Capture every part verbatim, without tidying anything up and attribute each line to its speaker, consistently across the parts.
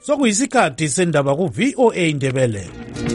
Speaker 1: sokuyisikhathi sendaba ku V O A Ndebele.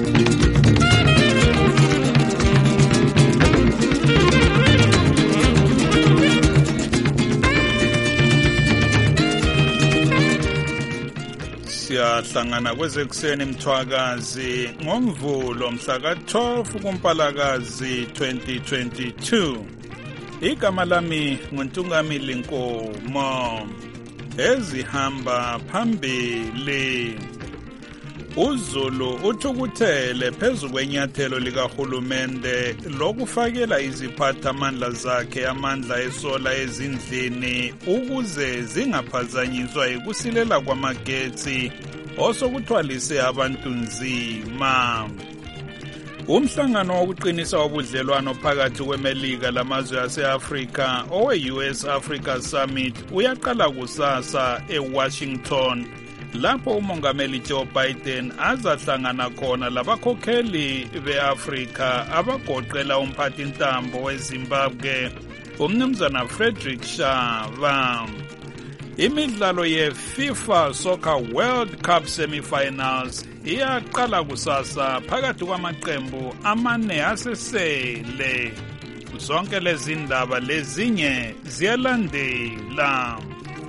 Speaker 2: Siyahlangana kwezekuseni Mthwakazi ngoMvulo mhla ka twelve kuMpalakazi twenty twenty-two. Igama lami nguNtungamili Nkomo. Ezihamba phambili. uZulu uthukuthele phezu kwenyathelo likahulumende lokufakela iziphathamandla zakhe amandla esola ezindlini ukuze zingaphazanyiswa ukusilela kwamagetsi osokuthwalise abantu nzima. Umhlangano wokuqinisa ubudlelwano phakathi kweMelika lamazwe ase-Afrika owe-U S Africa Summit uyaqala kusasa eWashington lapho umongameli Joe Biden azahlangana khona labakhokheli be-Afrika abagoqela umphathintambo weZimbabwe umnumzana Frederick Shava. Imidlalo ye-FIFA Soccer World Cup semifinals iyaqala kusasa phakathi kwamaqembu amane asesele. Zonke lezi ndaba lezinye ziyalandela.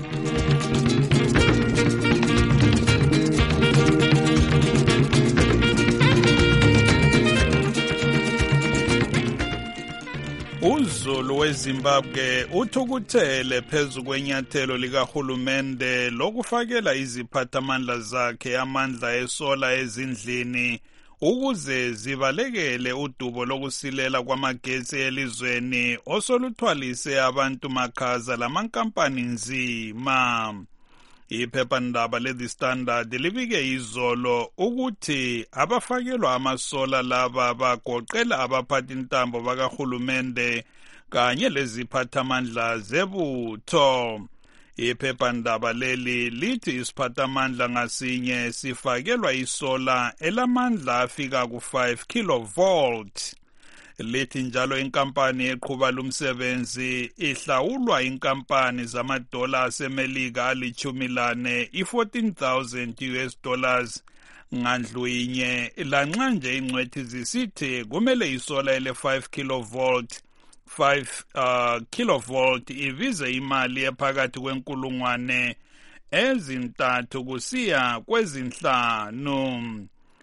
Speaker 2: uZulu weZimbabwe uthukuthele phezu kwenyathelo likahulumende lokufakela iziphathamandla zakhe amandla esola ezindlini ukuze zibalekele udubo lokusilela kwamagetsi elizweni osoluthwalise abantu makhaza lamankampani nzima. Iphephandaba le-The Standard libike izolo ukuthi abafakelwa amasola laba bagoqela abaphathintambo bakahulumende kanye leziphathamandla zebutho. Iphephandaba leli lithi isiphathamandla ngasinye sifakelwa isola elamandla afika ku-five kilovolt. Lithi njalo inkampani eqhuba lumsebenzi ihlawulwa inkampani zamadola aseMelika alichumi lane i-fourteen thousand U S dollars ngandlu inye lanxa nje ingcwethi zisithi kumele isola ele-five kilovolt five uh, kilovolt ivize imali ephakathi kwenkulungwane ezintathu kusiya kwezinhlanu.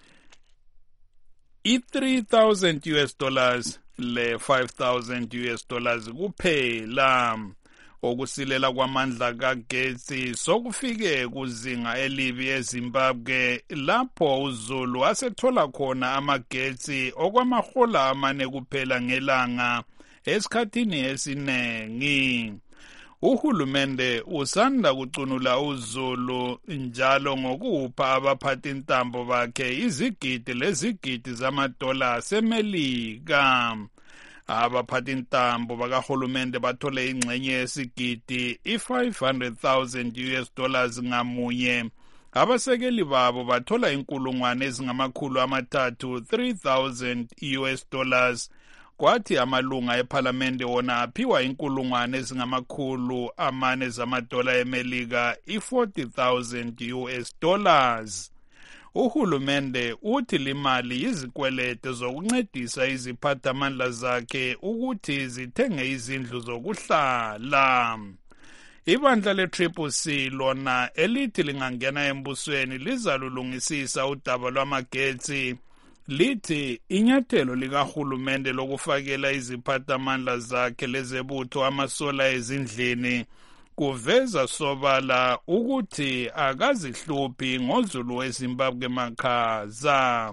Speaker 2: I-three thousand U S dollars le-five thousand U S dollars kuphela. Okusilela kwamandla kagetsi sokufike kuzinga elibi eZimbabwe lapho uZulu asethola khona amagetsi okwamahola amane kuphela ngelanga esikhathini esinengi. Uhulumende usanda kucunula uZulu njalo ngokupha abaphathintambo bakhe izigidi lezigidi zamadola aseMelika. Abaphathintambo bakahulumende bathole ingxenye yesigidi i-five hundred thousand U S dollars ngamunye. Abasekeli babo bathola inkulungwane ezingamakhulu amathathu three thousand U S dollars. Kwathi amalunga ephalamende wona aphiwa inkulungwane ezingamakhulu amane zamadola eMelika i-forty thousand U S dollars. Uhulumende uthi limali yizikwelete zokuncedisa iziphathamandla zakhe ukuthi zithenge izindlu zokuhlala. Ibandla le-Triple C lona elithi lingangena embusweni lizalulungisisa udaba lwamagetsi. Lithi inyathelo likahulumende lokufakela iziphathamandla zakhe lezebutho amasola ezindlini kuveza sobala ukuthi akazihluphi ngoZulu weZimbabwe makhaza.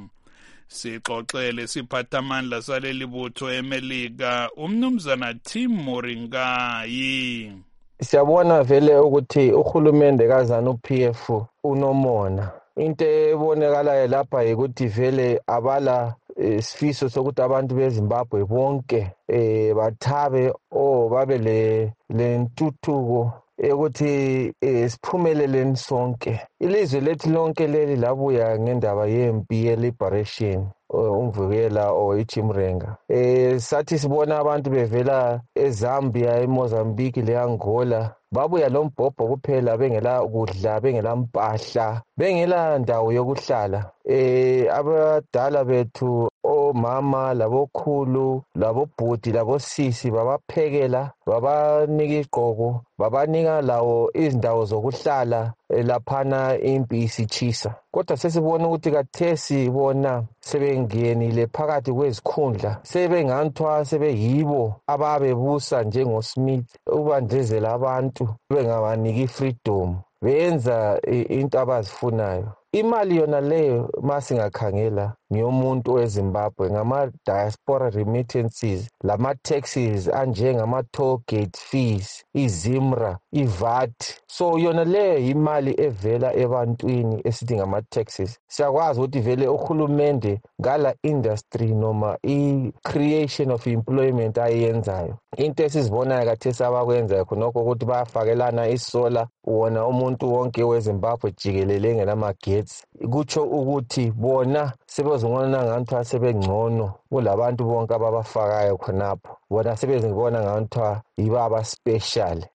Speaker 2: Sixoxele siphathamandla saleli butho eMelika umnumzana Tim Moringayi.
Speaker 3: Siyabona vele ukuthi uhulumende kaZANU-P F unomona. Into ebonakalayo lapha ukuthi vele abala isifiso sokuthi abantu beZimbabwe bonke eh bathabe o babe le lentuthuko ukuthi siphumeleleni sonke. Ilizwe lethu lonke leli labuya ngendaba yempi ye-liberation umvukela oyichimrenga. Eh sathi sibona abantu bevela eZambia, eMozambique, leAngola babuya lo mbhobho kuphela bengela kudla bengela mpahla bengela ndawo yokuhlala. Eh abadala bethu omama labokhulu labobhudi labosisi babaphekela babanika igqoko babanika lawo izindawo zokuhlala laphana impi isichisa. Kodwa sesibona ukuthi kathesi bona sebengenile phakathi kwezikhundla sebenganthwa sebeyibo ababebusa njengoSmith ubandezela abantu bengabaniki freedom benza into abazifunayo. Imali yona leyo masingakhangela ngiyomuntu weZimbabwe ngama diaspora remittances lama taxes anjengama toll gate fees, iZimra, iV A T. So yona leyo imali evela ebantwini esithi ngama taxes. Siyakwazi ukuthi vele uhulumende ngala industry noma i creation of employment ayenzayo. Into esizibona kathesi abakwenza khonokho ukuthi bayafakelana isolar wona umuntu wonke weZimbabwe jikelele ngelamagetsi. Kutsho ukuthi bona sebezongona ngantwa sebengcono kulabantu bonke ababafakayo khonapho. Bona sebezingibona ngantwa yibaba special.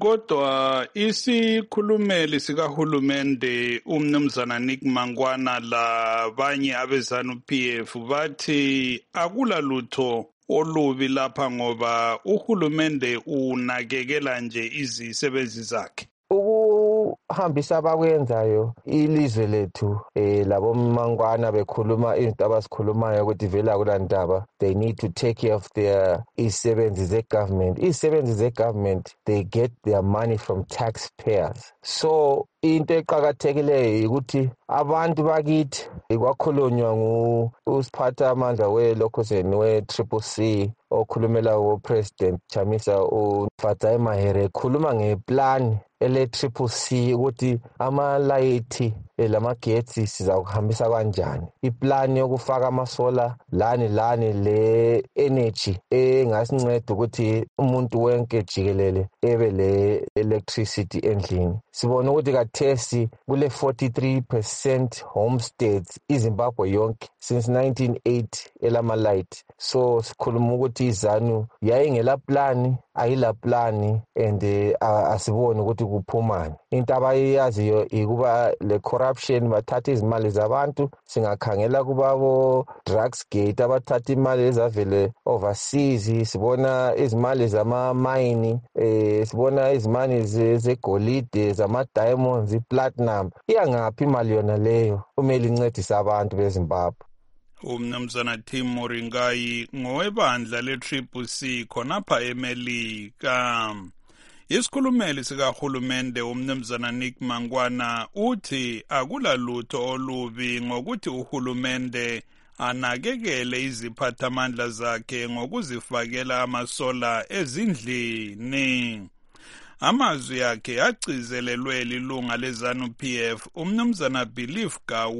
Speaker 2: Kodwa isikhulumeli sikahulumende umnumzana Nick Mangwana labanye abezanu P F bathi akula lutho olubi lapha ngoba uhulumende unakekela nje izisebenzi zakhe.
Speaker 3: Ukuhambisa abakwenzayo ilizwe lethu eh labo Mangwana bekhuluma izinto abasikhulumayo ukuthi vela kulantaba they need to take care of their isebenzi ze government. Isebenzi ze government they get their money from taxpayers. So into eqhakathekileyo ukuthi abantu bakithi ikwakhulunywa ngu usiphatha amandla welokhoseni we Triple C okhulumela uPresident Chamisa uFatai Mahere khuluma ngeplan ele Triple C ukuthi amalayithi lamagetsi sizakuhambisa kanjani. Iplan yokufaka amasola lani lani le energy engasinceda ukuthi umuntu wonke jikelele ebe le electricity endlini. Sibona ukuthi kathesi kule forty-three percent homesteads iZimbabwe yonke since nineteen eighty elama light. So sikhuluma ukuthi izanu yayingela plan ayila plan and uh, asibone ukuthi kuphumani. Into abayaziyo ikuba le corruption bathatha izimali zabantu singakhangela kubabo drugs gate abathatha imali ezavele overseas. Sibona izimali zama mine eh sibona izimali zegolide zama diamonds iplatinum iyangaphi imali yona leyo kumele incedise abantu beZimbabwe.
Speaker 2: Umnumzana Tim Moringai ngowebandla le-Triple C khonapha eMelika. Isikhulumeli sikahulumende umnumzana Nick Mangwana uthi akula lutho olubi ngokuthi uhulumende anakekele iziphathamandla zakhe ngokuzifakela amasola ezindlini. Amazwi akhe agcizelelwe lilunga lezanu P F umnumzana Belief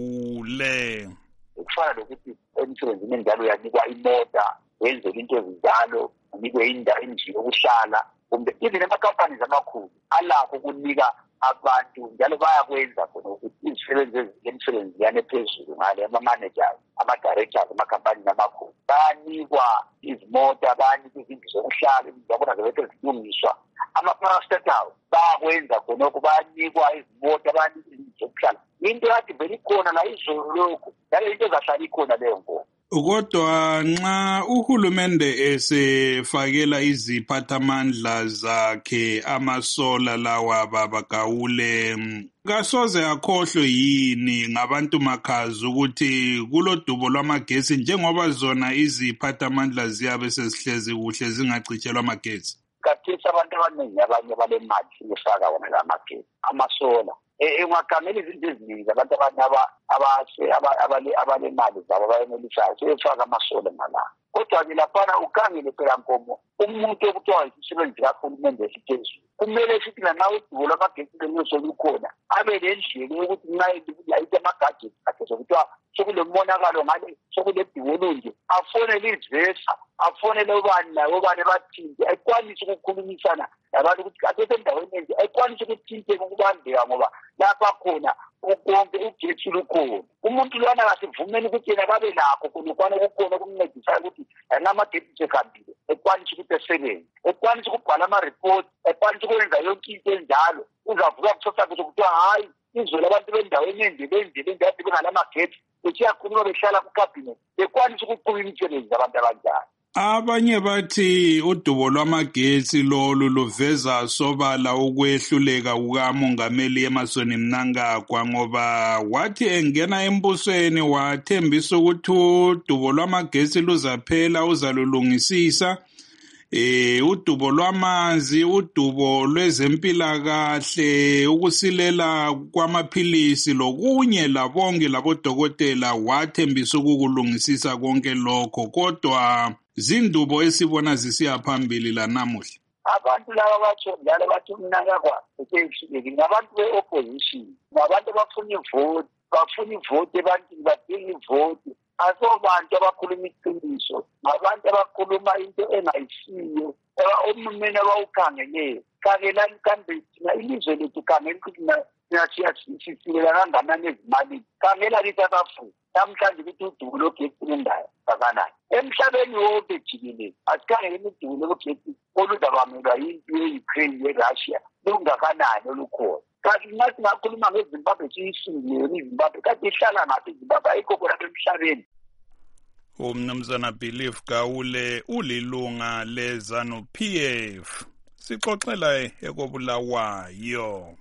Speaker 2: Gawule.
Speaker 4: Kufana lokuthi emsebenzini njalo yanikwa imota wenze into ezinjalo unikwe indawo endlini yokuhlala kumbe even ama-companies amakhulu alakho ukunika abantu njalo bayakwenza khona ukuthi izisebenzi ezemisebenzi yane phezulu ngale ama-managers ama-directors ama-companies amakhulu bayanikwa izimota bayanikwa izindlu zokuhlala izabona zebethe zilungiswa ama-parastatals bayakwenza khonokho bayanikwa izimota bayanikwa izindlu zokuhlala. Into yathi vele ikhona la izolo lokhu njalo into ezahlala ikhona leyo nkomo.
Speaker 2: Kodwa nxa uhulumende esefakela iziphathamandla zakhe amasola lawa baba Gawule kasoze akhohlwe yini ngabantu makhazi ukuthi kulodubo lwamagesi njengoba zona iziphathamandla ziyabe sezihlezi kuhle zingacitshelwa amagesi.
Speaker 4: Kathesi abantu abaningi abanye balemali sifaka wona la magesi amasola. Eh ungagamela izinto eziningi abantu abanye abalemali zabo bayenelisayo sebefaka amasola ngala. Kodwa ke laphana ukhangele phela nkomo umuntu okuthiwa isisebenzi kahulumende esiphezulu kumele sithi nawe udubo lwamagesi leliso lukhona abe nendlela yokuthi nxa layite amagadgets akhe sokuthiwa sokulomonakalo ngale sokule diwolonje afonele izivesa afonele ubani la ubani bathinte ayikwanisi ukukhulumisana labantu ukuthi athethe endaweni enje ayikwanisi ukuthinteka ukubambeka ngoba lapha khona ukonke ugethu lukhona umuntu lwana kasivumeni ukuthi yena kabe lakho kunokwana ukukhona kumncedisa ukuthi anamagethu sekambile ekwanisi ukuthi esebenze ekwanisi ukubhala ama-report ekwanisi ukwenza yonke into enjalo uzavuka kusasa kuthi kuthiwa hayi izwe labantu bendaweni enje benje benje ade bengalamagethu besiyakhuluma behlala kucabinet bekwanisa ukuqhuba imisebenzi abantu abanjalo.
Speaker 2: Abanye bathi udubo lwamagetsi lolu luveza sobala ukwehluleka kukamongameli Emmerson Mnangagwa ngoba wathi engena embusweni wathembisa ukuthi udubo lwamagetsi luzaphela uzalulungisisa eh udubo lwamanzi udubo lwezempilakahle ukusilela kwamaphilisi lokunye labonke labodokotela wathembisa ukukulungisisa konke lokho kodwa zindubo esibona zisiya phambili la namuhla.
Speaker 4: Abantu laba batsho njalo bathi Mnangagwa esehlulekile ngabantu be-opposition ngabantu abafuna ivoti bafuna ivoti ebantwini badinga ivoti asobantu abakhuluma iqiniso ngabantu abakhuluma into engayisiyo umumeni abawukhangeleyo khangelani kambe thina ilizwe lethu khangela ukuthi siyasilela kanganani ezimali khangela lithi Afrika namhlanje ukuthi udubo logetsi lundayo kakanani emhlabeni wonke jikelele asikhangele udubo logetsi oluzabangelwa yinto ye-Ukraine ye-Russia lungakanani olukhona kanti nxa singakhuluma ngeZimbabwe siyisungile iZimbabwe kade ihlala ngaphi iZimbabwe ayikho khona emhlabeni.
Speaker 2: Umnumzana Belief Gawule ulilunga leZanu P F sixoxela ekobulawayo.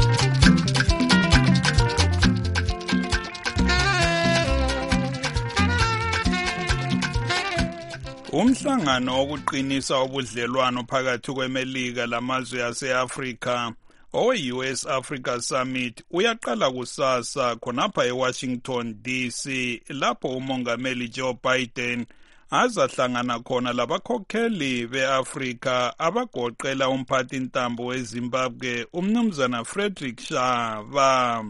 Speaker 2: Umhlangano wokuqinisa ubudlelwano phakathi kweMelika lamazwe ase-Afrika owe-U S Africa Summit uyaqala kusasa khonapha eWashington D C lapho umongameli Joe Biden azahlangana khona labakhokheli be-Afrika abagoqela umphathintambo weZimbabwe umnumzana Frederick Shava.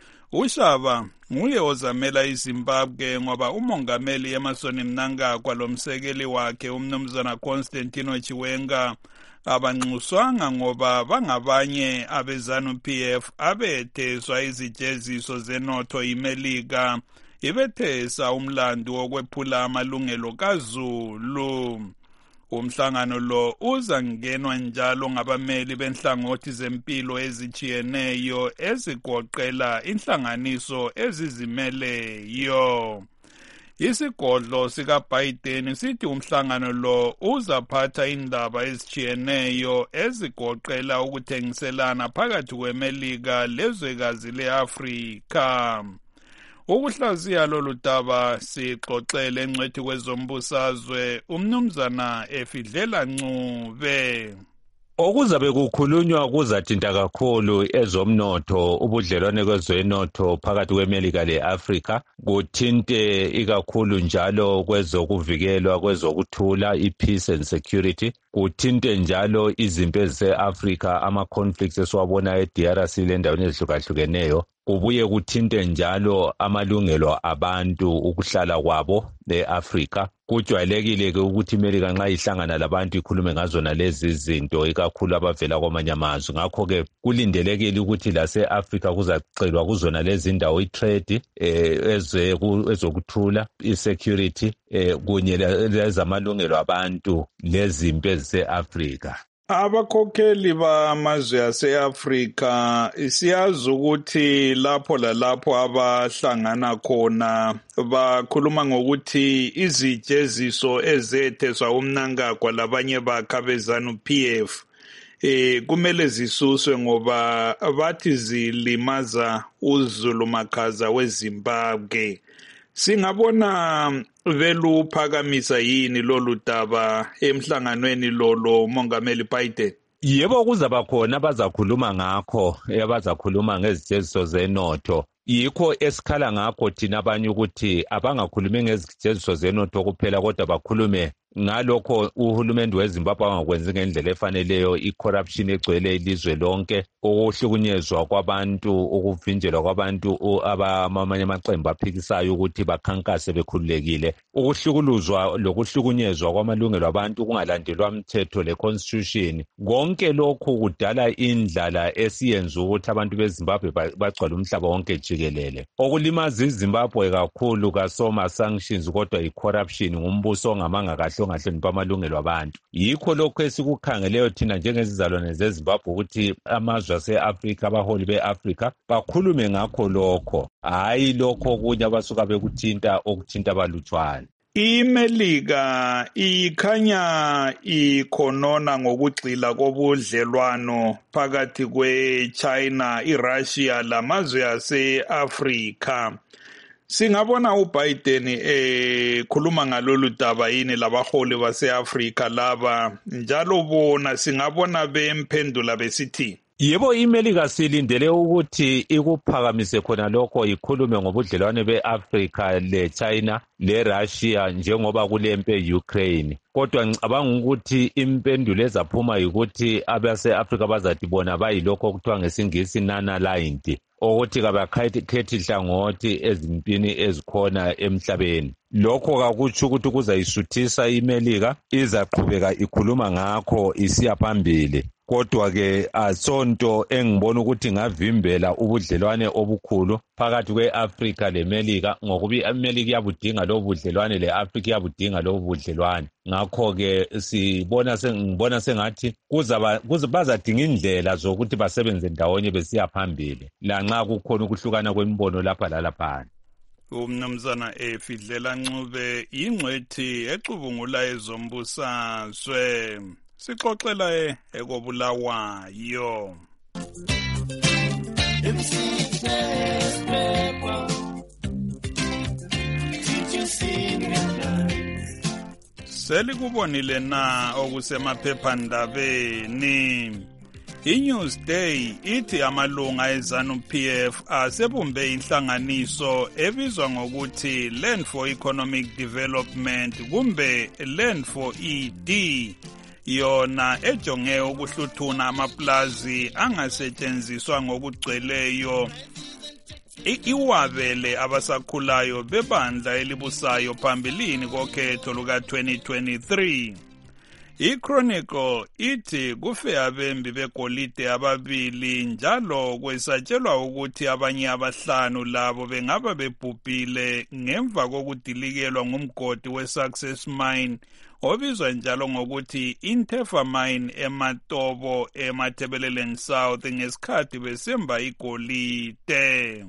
Speaker 2: uShava nguye ozamela iZimbabwe ngoba umongameli Emmerson Mnangagwa lomsekeli wakhe umnumzana Constantino Chiwenga abanxuswanga ngoba bangabanye abeZanu P F abetheswa izijeziso zenotho iMelika ibethesa umlando wokwephula amalungelo kaZulu. Umhlangano lo uzangenwa njalo ngabameli benhlangothi zempilo ezijiyeneyo ezigoqela inhlanganiso ezizimeleyo. Isigodlo sikaBiden sithi umhlangano lo uzaphatha indaba ezijiyeneyo ezigoqela ukuthengiselana phakathi kweMelika lezwekazi le-Afrika. Ukuhlaziya lolu daba sixoxele engcwethi kwezombusazwe umnumzana Efidlela Ncube.
Speaker 3: Okuzabe kukhulunywa kuzathinta kakhulu ezomnotho ubudlelwane kwezwenotho phakathi kweMelika le-Afrika kuthinte ikakhulu njalo kwezokuvikelwa kwezokuthula i-peace and security kuthinte njalo izimpi ezise-Afrika ama-conflicts esiwabona e-D R C lendaweni ezihlukahlukeneyo kubuye kuthinte njalo amalungelo abantu ukuhlala kwabo e-Afrika. Kujwayelekile ke ukuthi iMelika nxa ihlangana labantu ikhulume ngazona lezi zinto ikakhulu abavela kwamanye amazwe. Ngakho ke kulindelekile ukuthi lase-Afrika kuzacelwa kuzona lezi ndawo i-trade ezokuthula i-security kunye lezamalungelo abantu lezimpi ezise-Afrika.
Speaker 2: Abakhokheli bamazwe ase-Afrika siyazi ukuthi lapho lalapho abahlangana khona bakhuluma ngokuthi izijeziso ezetheswa uMnangagwa labanye bakhe abeZanu P F eh kumele zisuswe ngoba bathi zilimaza uZulu makhaza weZimbabwe. Singabona velu phakamisa yini lolu daba emhlanganweni lolo mongameli Biden?
Speaker 3: Yebo kuzaba khona abazakhuluma ngakho abazakhuluma ngezijeziso zenotho. Yikho esikhala ngakho thina abanye ukuthi abangakhulumi ngezijeziso zenotho kuphela kodwa bakhulume
Speaker 5: ngalokho uhulumende weZimbabwe angakwenzi ngendlela efaneleyo, i-corruption egcwele ilizwe lonke, ukuhlukunyezwa kwabantu, ukuvinjelwa kwabantu abamanye amaqembu aphikisayo ukuthi bakhankase bekhululekile, ukuhlukuluzwa lokuhlukunyezwa kwamalungelo abantu, kungalandelwa umthetho le-constitution. Konke lokhu kudala indlala esiyenza ukuthi abantu beZimbabwe bagcwale umhlaba wonke jikelele. Okulimaza iZimbabwe kakhulu kasoma sanctions kodwa i-corruption, ngumbuso ongamanga kahle ongahloniphi amalungelo abantu. Yikho lokho esikukhangeleyo thina njengezizalwane zeZimbabwe ukuthi amazwe ase-Afrika, abaholi be-Afrika bakhulume ngakho lokho, hayi lokho okunye abasuka bekuthinta okuthinta abalutshwane.
Speaker 2: iMelika ikhanya ikhonona ngokugxila kobudlelwano phakathi kwe-China, iRussia lamazwe ase-Afrika. Singabona uBiden ekhuluma ngalolu daba yini labaholi base-Afrika laba, njalo bona singabona bemphendula besithi?
Speaker 5: Yebo, iMelika silindele ukuthi ikuphakamise khona lokho, ikhulume ngobudlelwane be-Afrika le-China le-Russia njengoba kulempe e-Ukraine. Kodwa ngicabanga ukuthi impendulo ezaphuma yikuthi abase-Afrika bazathi bona bayilokho okuthiwa ngesingisi non-aligned, ukuthi kabakhethi ihlangothi ezimpini ezikhona emhlabeni. Lokho kakutsho ukuthi kuzayisuthisa iMelika, izaqhubeka ikhuluma ngakho isiya phambili. Kodwa-ke asonto engibona ukuthi ngavimbela ubudlelwane obukhulu phakathi kwe-Afrika le-Melika, ngokuba i-Melika iyabudinga lobu budlelwane, le-Afrika iyabudinga lobu budlelwane. Ngakho-ke sibona ngibona sengathi bazadinga indlela zokuthi basebenze ndawonye besiya phambili, lanxa kukhona ukuhlukana kwemibono lapha lalaphana.
Speaker 2: Umnumzana Efidlela Ncube ingcwethi ecubungula ezombusazwe, sixoxela ekobulawayo. Selikubonile na okusemaphephandabeni? iNewsday ithi amalunga eZANU-P F asebumbe inhlanganiso ebizwa ngokuthi Land for Economic Development kumbe Land for E D, yona ejonge ukuhluthuna amaplazi angasetshenziswa ngokugcweleyo iwabele abasakhulayo bebandla elibusayo phambilini kokhetho luka twenty twenty-three. iChronicle ithi kufe abembi begolide ababili, njalo kwesatshelwa ukuthi abanye abahlanu labo bengaba bebhubhile ngemva kokudilikelwa ngumgodi we-Success Mine obizwa njalo ngokuthi Intefa Mine eMatobo eMatabeleland South ngesikhathi besemba igolide.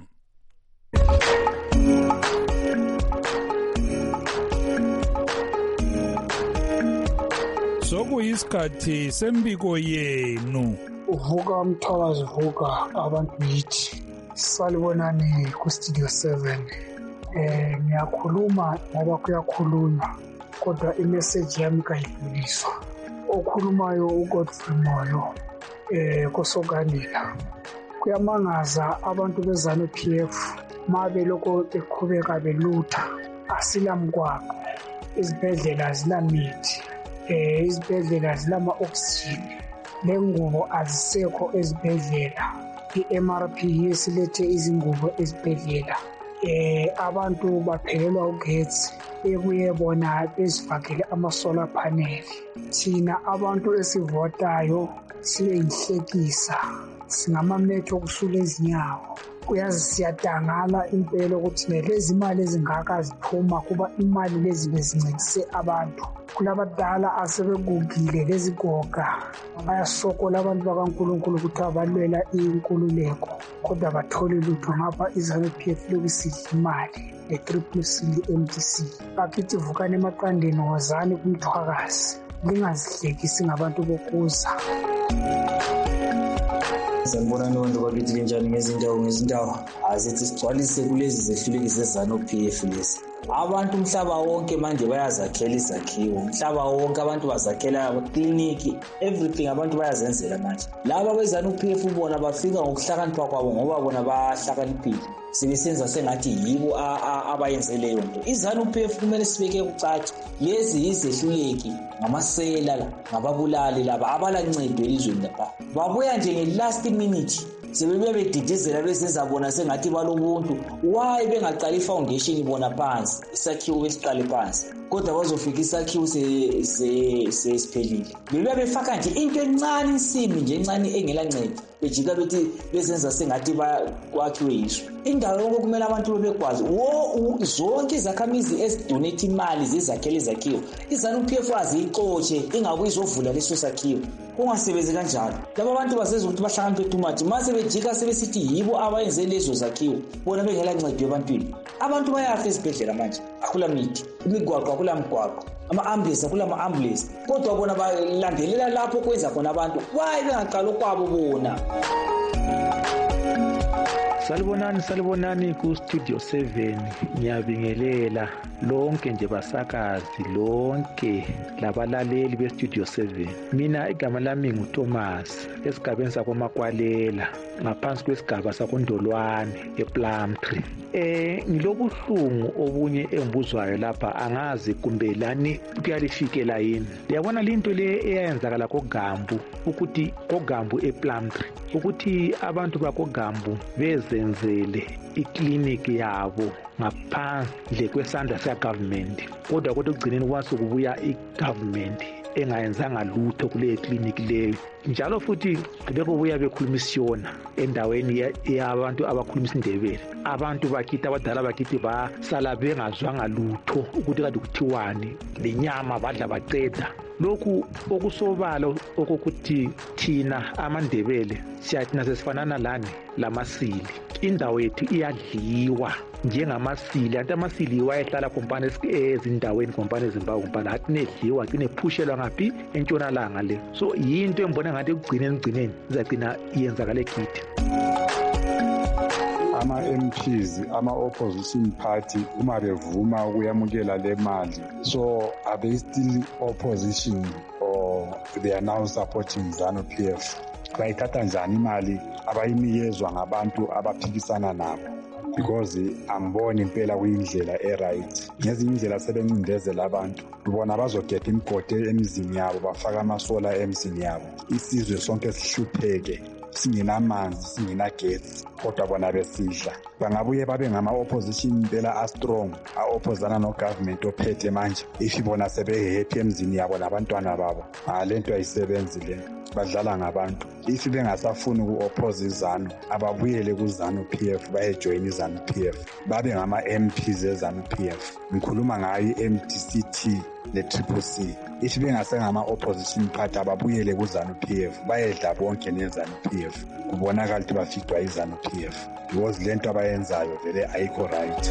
Speaker 2: Sokuyisikhathi sembiko yenu.
Speaker 6: Uvuka Mthwakazi, vuka abantu bithi. Salibonani ku Studio seven. Eh ngiyakhuluma ngoba kuyakhulunywa, kodwa imessage yami kayidluliswa. Okhulumayo uGodfrey Moyo eh kosokanila. Kuyamangaza abantu beZANU-P F mabe lokho eqhubeka belutha, asilamkwaqo, izibhedlela zilamithi, eh izibhedlela zilama oxygen, lengubo azisekho ezibhedlela, i-M R P yesilethe izingubo ezibhedlela, eh abantu baphelelwa ugetsi, ebuye bona bezifakele ama-solar panel. Thina abantu esivotayo siyinhlekisa, singamametho okusula ezinyawo. Uyazi siyadangala impela ukuthi lezi imali ezingaka ziphuma kuba imali lezi bezincedise abantu. Kulabadala asebegugile lezi goga, bayasokola abantu bakaNkulunkulu ukuthi abalwela inkululeko, kodwa bathole lutho ngapha iZANU-P F lokusidla imali le-triple C le-M D C. Bakithi vukani emaqandeni, wozani kuMthwakazi, lingazihlekisi ngabantu bokuza.
Speaker 7: Sanibonani abantu bakithi linjani ngezindawo ngezindawo. Azithi sigcwalise kulezi zehluleki zeZANU-P F lezi. Abantu umhlaba wonke manje bayazakhela izakhiwo, umhlaba wonke abantu bazakhela clinic, everything abantu bayazenzela manje. Laba beZANU-P F bona bafika ngokuhlakanipha kwabo ngoba bona bahlakaniphile, sebesenza sengathi yibo abayenze leyo nto. iZANU-P F kumele sibeke kucaca, lezi yizehluleki ngamasela la, ngababulali laba abalancedo elizweni lapha. Babuya nje nge-last minute sebebuya bedidizela besenza bona sengathi balobuntu. Why bengaqala i-foundation bona phansi, isakhiwo besiqale phansi, kodwa bazofika isakhiwo sesiphelile? Bebuya befaka nje into encane, insimi nje encane engela ncedo, bejika bethi besenza sengathi kwakhiwe yiso. Indawo yonke kumele abantu bebekwazi wo zonke izakhamizi ezidonate imali zezakhela izakhiwo, iZANU-P F aziyixotshe ingakuyizovula leso sakhiwo. Kungasebenzi kanjalo. Laba bantu baseza ukuthi bahlakaniphe too much, mase bejika sebesithi yibo abayenze lezo zakhiwo, bona bengela ncedo ebantwini. Abantu bayafa ezibhedlela manje, akula mithi, imigwaqo akula mgwaqo, ama-ambulance akula ma-ambulance, kodwa bona balandelela lapho kwenza khona abantu. Why bengaqala kwabo bona?
Speaker 8: Salibonani salibonani ku Studio seven, ngiyabingelela lonke nje basakazi lonke labalaleli be Studio seven. Mina igama lami nguThomas, esigabeni sakoMakwalela, ngaphansi kwesigaba sakoNdolwane ePlumtree. Eh ngilobuhlungu obunye engibuzwayo lapha, angazi kumbe lani kuyalifikela yini. Liyabona linto le eyenzakala koGambu, ukuthi koGambu ePlumtree, ukuthi abantu bakoGambu bezenzele iklinik yabo ngaphandle kwesandla sikagovernment, kodwa kodwa ekugcineni kwasukubuya igovernment engayenzanga lutho kule clinic leyo. Njalo futhi bekubuya bekhulumisiyona endaweni yabantu abakhuluma isindebele. Abantu bakithi abadala bakithi basala bengazwanga lutho ukuthi kade kuthiwani, lenyama badla baceda. Lokhu okusobala okokuthi thina amandebele siyathina sesifanana lani lamasili. Indawo yethu iyadliwa njengamasili, anti amasili wayehlala kompane ezindaweni kompane eZimbabwe kompane athi nedliwa kunepushelwa ngaphi entshonalanga le. So yinto engibona ngathi ekugcineni gcineni izagcina iyenzakala ekithi.
Speaker 9: Ama-M Ps, ama-opposition party, uma bevuma ukuyamukela le mali, so are they still opposition or they are now supporting ZANU-P F? Bayithatha njani imali abayinikezwa ngabantu abaphikisana nabo? Because angiboni impela kuyindlela e-right. Ngezinye indlela sebencindezela abantu, ubona bazogeda imigodi emizini yabo, bafaka amasola emizini yabo, isizwe sonke sihlupheke, singenamanzi, singenagesi, kodwa bona besidla. Bangabuye babe ngama-opposition impela a-strong, a-oppozana no-government ophethe manje, if bona sebehappy emizini yabo nabantwana babo. Le nto ayisebenzi le, badlala ngabantu. If bengasafuni uku-oppose iZANU, ababuyele ku-ZANU-P F, bayejoyina iZANU-P F, babe ngama-M Ps eZANU-P F. Ngikhuluma ngayo i-M D C T ne-Triple C. If bengasengama-opposition party, ababuyele ku-ZANU-P F, bayedla bonke ne-ZANU-P F, kubonakala ukuthi baficwa i-ZANU-P F, because le nto abayenzayo vele ayikho right.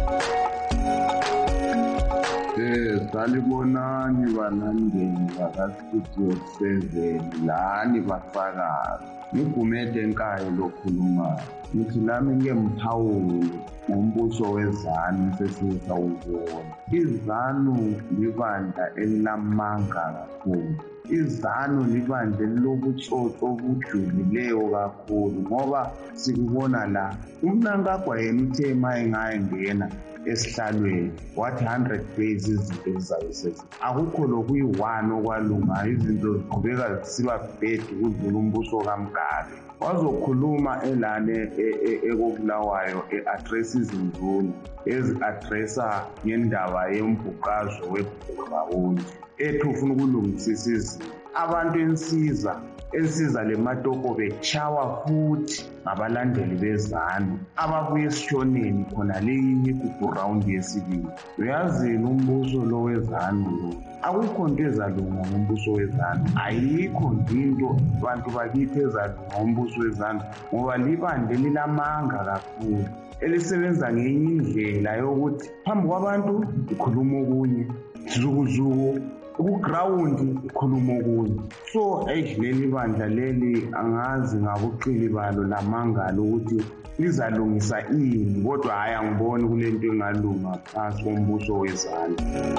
Speaker 10: Eh, salibonani balandeli baka-Studio seven, lani basakazi. Ngigumede Nkayi lokhulumayo. Ngithi nami ngiyemphawulo ngombuso weZANU sesiye sawubona. iZANU libandla elinamanga kakhulu. iZANU libandla elilobutsotsi obujulileyo kakhulu, ngoba sikubona la uMnangagwa yena uthe mayengayengena esihlalweni wathi one hundred days izinto ezizayisenza. Akukho lokuyi-one okwalungayo, izinto ziqhubeka zisiba bad kudlula umbuso kaMgabe. Wazokhuluma elane ekobulawayo e-address izinduna ezi-addressa ngendaba yembhuqazo webhuqawundi ethi ufuna ukulungisisa izinto. Abantu ensiza ensiza le matoko bechawa futhi ngabalandeli beZANU ababuye esishoneni khona leyinye iguguraundi yesibili. Uyazini umbuso lo weZANU lo, akukho nto ezalunga ngombuso weZANU, ayikho into abantu bakithi ezalunga ngombuso weZANU, ngoba libandla lilamanga kakhulu elisebenza ngenye indlela yokuthi phambi kwabantu ikhuluma okunye, zukuzuku ku-ground ikhuluma okunye. So eyi leli bandla leli angazi ngabuqili balo lamangalo ukuthi lizalungisa ini, kodwa hhayi angiboni kule nto engalunga phansi kombuso wezandla.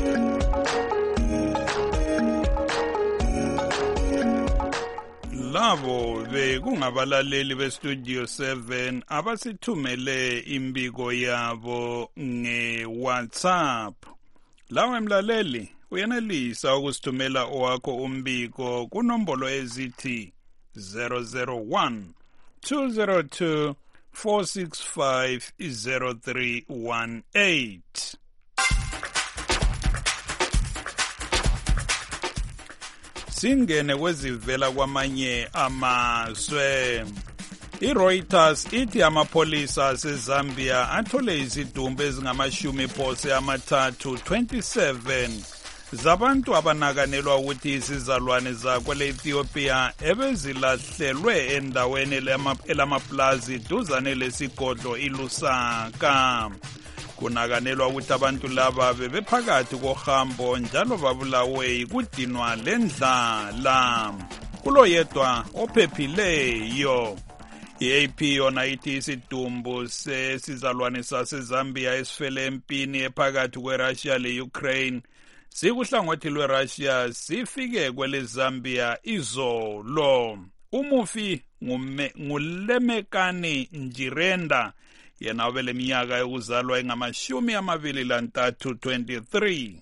Speaker 2: Labo bekungabalaleli beStudio seven abasithumele imbiko yabo nge-WhatsApp. Lawe emlaleli uyenelisa ukusithumela owakho umbiko kunombolo ezithi zero zero one two zero two four six five zero three one eight. Singene kwezivela kwamanye amazwe. I-Reuters ithi amapolisa aseZambia athole izidumbu ezingamashumi phose amathathu twenty-seven zabantu abanakanelwa ukuthi izizalwane zakwele-Ethiopia ebezilahlelwe endaweni elamaplazi duzane lesigodlo iLusaka. Kunakanelwa ukuthi abantu laba bebephakathi kohambo njalo babulawe kudinwa lendlala. Kulo yedwa ophephileyo. I-A P yona ithi isidumbu sesizalwane saseZambia esifele empini ephakathi kweRussia le-Ukraine sikuhlangothi lweRussia sifike kweleZambia izolo. Umufi nguLemekani Njirenda, yena obele minyaka yokuzalwa engamashumi amabili lantathu twenty-three.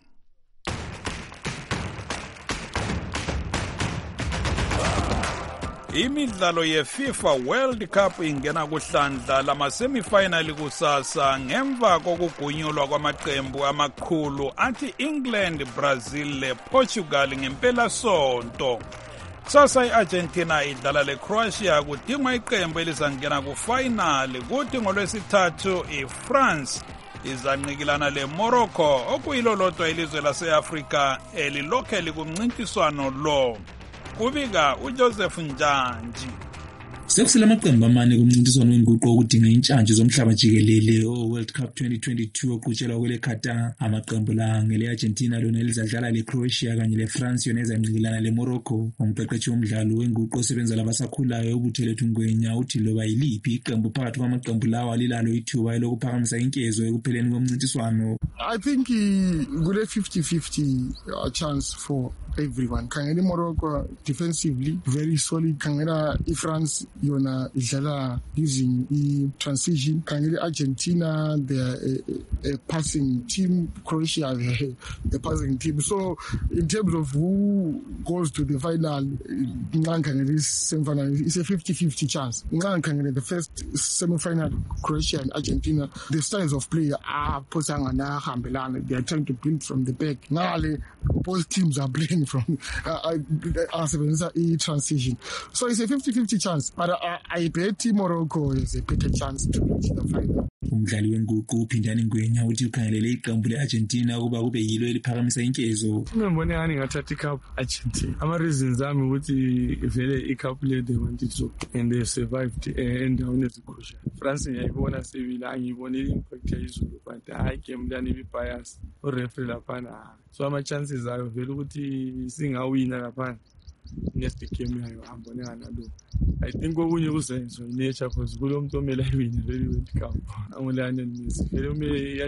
Speaker 2: Imidlalo ye-FIFA World Cup ingena kuhlandla lamasemifinali kusasa ngemva kokugunyulwa kwamaqembu amakhulu athi England, Brazil le-Portugal ngempela sonto. Sasa i-Argentina idlala le-Croatia kudingwa iqembu elizangena kufinali, kuthi ngolwesithathu i-France izanqikilana le-Morocco okuyilo lodwa ilizwe lase-Afrika elilokhe likumncintiswano lo. Kubika uJoseph Njanji.
Speaker 11: Sekusele amaqembu amane kumncintiswano wenguqu okudinga intshantshi zomhlaba jikelele o-World Cup twenty twenty-two oqhutshelwa kwele Qatar. Amaqembu la ngele-Argentina lona elizadlala le-Croatia kanye le-France yona ezanqikilana le-Morocco. Umqeqeshi womdlalo wenguqu osebenza labasakhulayo uButhele Thungwenya uthi loba yiliphi iqembu phakathi kwamaqembu lawa lilalo ithuba elokuphakamisa inkezo ekupheleni komncintiswano.
Speaker 12: I think kule fifty fifty chance for everyone. Kangela Morocco defensively very solid. Kangela France yona idlala using the transition. Kangela Argentina they are a, a, a passing team. Croatia they are a passing team. So in terms of who goes to the final, Kangela semi-final, it's a fifty fifty chance. Kangela the first semi-final, Croatia and Argentina, the styles of play are posangana hambelana. They are trying to build from the back. Ngale both teams are playing from uh, uh, transition. So it's a fifty fifty chance, but uh, I bet Morocco is a better chance to reach the final.
Speaker 11: Umdlali wenguqu uPhindani Ngwenya uthi ukhangelele iqembu le-Argentina ukuba kube yilo eliphakamisa inkezo.
Speaker 13: Ngibone ngani ngathatha icup Argentina. Ama reasons ami ukuthi vele icup le they wanted to and they survived endaweni ezikrucial. France ngiyayibona sevila angiyibone impact yezulu but hayi game lani bias o referee lapha. So ama chances ayo vele ukuthi singawina lapha next game yayo ambone ngalalo. I think okunye kusenzo nature because kulo muntu omele aywine le World Cup angolani Messi vele ume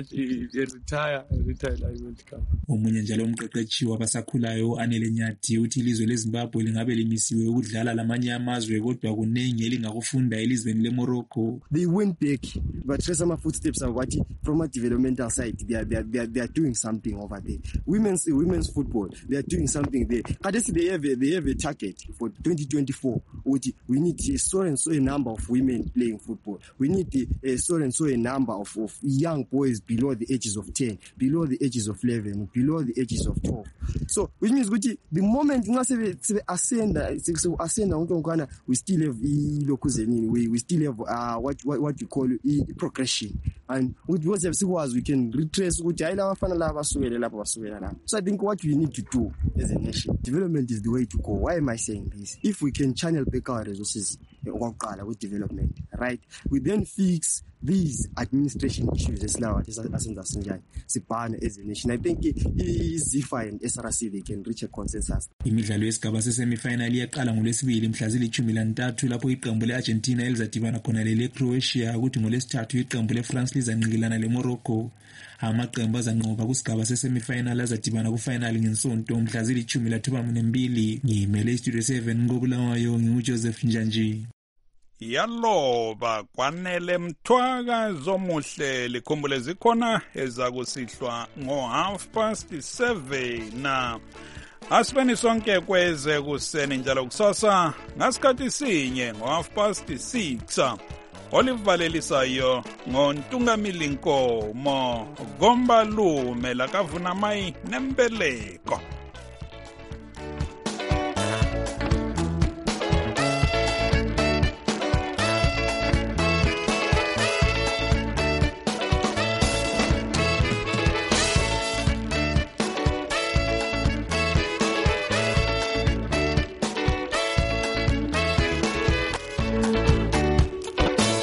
Speaker 13: retire retire la World Cup.
Speaker 11: Omunye njalo umqeqeshi wabasakhulayo Anele Nyathi uthi ilizwe leZimbabwe lingabe limisiwe ukudlala lamanye amazwe kodwa kunengi elingakufunda elizweni leMorocco.
Speaker 14: They went back but trace some footsteps of what from a developmental side they are, they are, they are, they are doing something over there. Women's women's football they are doing something there. Kadesi they have a, they have a target for twenty twenty-four which we need a so and so a number of women playing football. We need a so and so a number of, of young boys below the ages of ten, below the ages of eleven, below the ages of twelve. So which means the moment we ascend, ascend, we still have we we still have uh, what what what you call e progression, and with what we can retrace. So I think what we need to do as a nation, development is the way to go. Why am I saying this? If we can channel back our resources okokuqala ku-development, right? We then fix these administration issues esilawa asenza sinjani sibhane as a nation. I think i-ZIFA and S R C they can reach a consensus.
Speaker 11: Imidlalo yesigaba sesemifinal iyaqala ngolwesibili mhla zilithumi lantathu lapho iqembu le-Argentina elizadibana khona lele-Croatia, ukuthi ngolwesithathu iqembu le-France lizanqikilana le-Morocco. Amaqembu azanqoba kusigaba sesemifinal azadibana kufinal ngensonto mhla zilithumi lathoba nembili. Ngimele istudio seven ngobulawayo ngingu-Joseph Njanji.
Speaker 2: Yaloba kwanele Mthwaka zomuhle likhumbule zikhona ezakusihlwa ngo half past seven na asibeni sonke kweze kuseni njalo kusasa ngasikhathi sinye ngo half past six olivalelisayo ngontungamili Nkomo Gombalume lakavuna mai nembeleko.